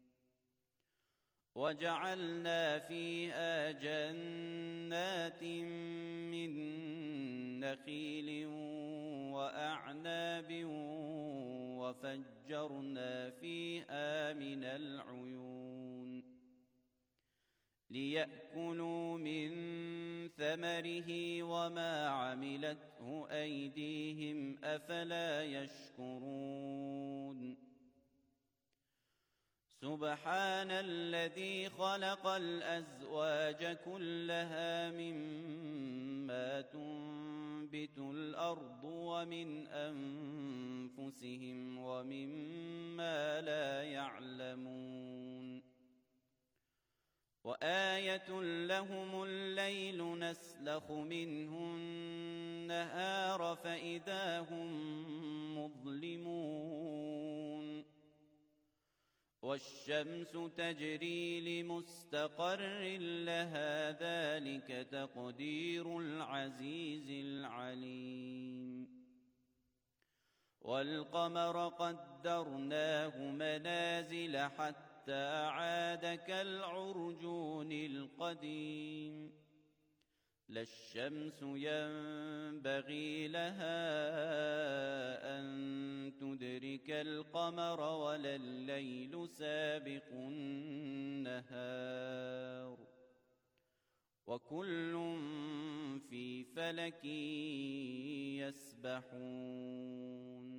وجعلنا فيها جنات من نخيل وأعناب وفجرنا فيها من العيون ليأكلوا من ثمره وما عملته أيديهم أفلا يشكرون سبحان الذي خلق الأزواج كلها مما تنبت الأرض ومن أنفسهم ومما لا يعلمون وآية لهم الليل نسلخ منه النهار فإذا هم مظلمون والشمس تجري لمستقر لها ذلك تقدير العزيز العليم والقمر قدرناه منازل حتى عاد كالعرجون القديم لا الشمس ينبغي لها أن تدرك القمر ولا الليل سابق النهار وكل في فلك يسبحون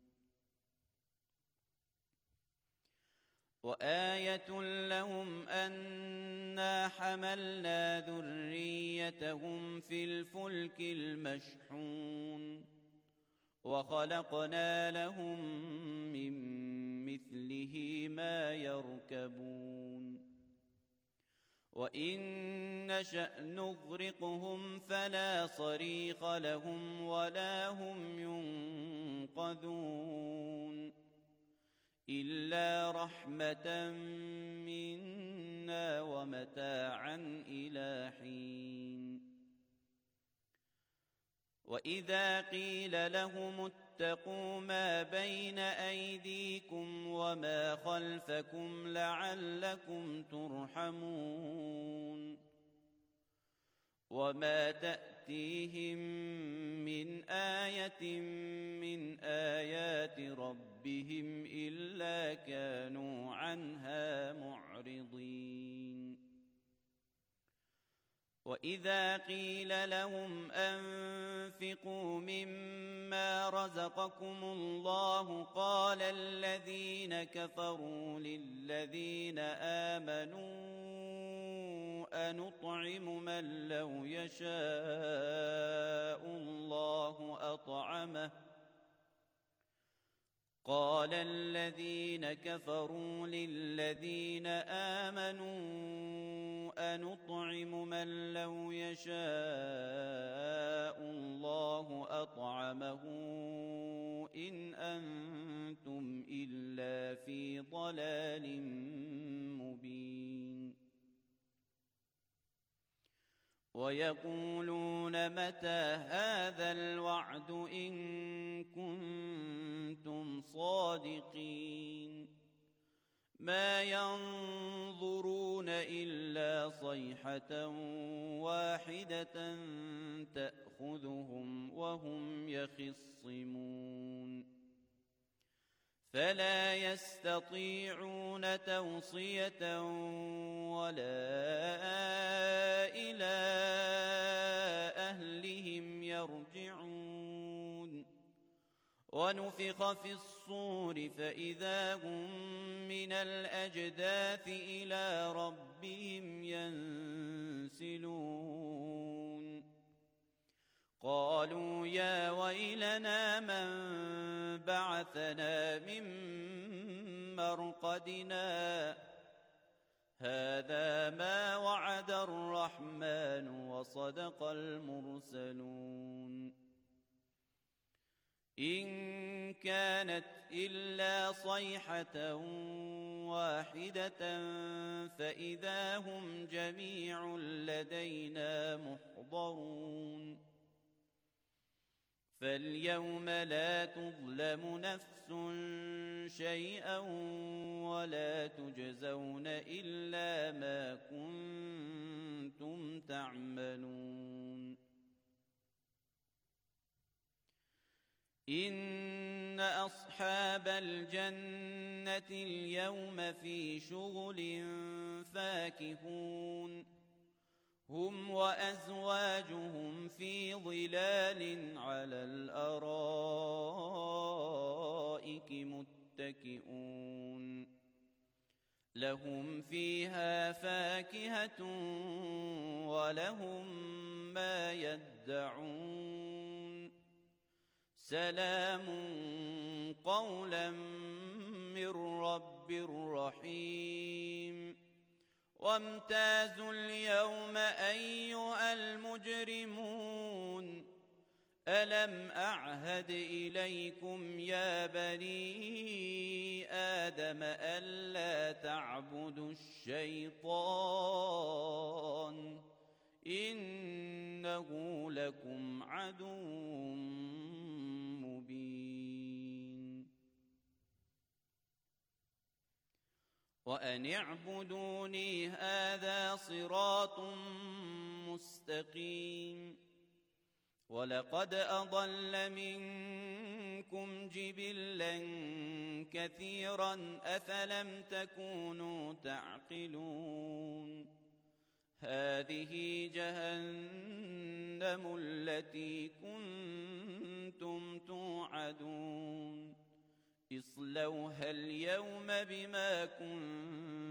وآية لهم أنا حملنا ذريتهم في الفلك المشحون وخلقنا لهم من مثله ما يركبون وإن نشأ نغرقهم فلا صريخ لهم ولا هم ينقذون إلا رحمة منا ومتاعا إلى حين وإذا قيل لهم اتقوا ما بين أيديكم وما خلفكم لعلكم ترحمون وما تأتيهم من آية من آيات ربهم إلا كانوا عنها معرضين وإذا قيل لهم أنفقوا مما رزقكم الله قال الذين كفروا للذين آمنوا أنطعم من لو يشاء الله أطعمه قال الذين كفروا للذين آمنوا أنطعم من لو يشاء الله أطعمه إن أنتم إلا في ضلال مبين ويقولون متى هذا الوعد إن كنتم صادقين ما ينظرون إلا صيحة واحدة تأخذهم وهم يخصمون فلا يستطيعون توصية ولا إلى أهلهم يرجعون ونفخ في الصور فإذا هم من الأجداث إلى ربهم ينسلون قالوا يا ويلنا من بعثنا من مرقدنا هذا ما وعد الرحمن وصدق المرسلون إن كانت إلا صيحة واحدة فإذا هم جميع لدينا محضرون فاليوم لا تظلم نفس شيئا ولا تجزون إلا ما كنتم تعملون إن أصحاب الجنة اليوم في شغل فاكهون هم وأزواجهم في ظلال على الأرائك متكئون لهم فيها فاكهة ولهم ما يدعون سلام قولا من رب رحيم وامتازوا اليوم أيها المجرمون ألم أعهد إليكم يا بني آدم ألا تعبدوا الشيطان إنه لكم عدو مبين وأن اعبدوني هذا صراط مستقيم ولقد أضل منكم جبلا كثيرا أفلم تكونوا تعقلون هذه جهنم التي كنتم توعدون اصلوها اليوم بما كنتم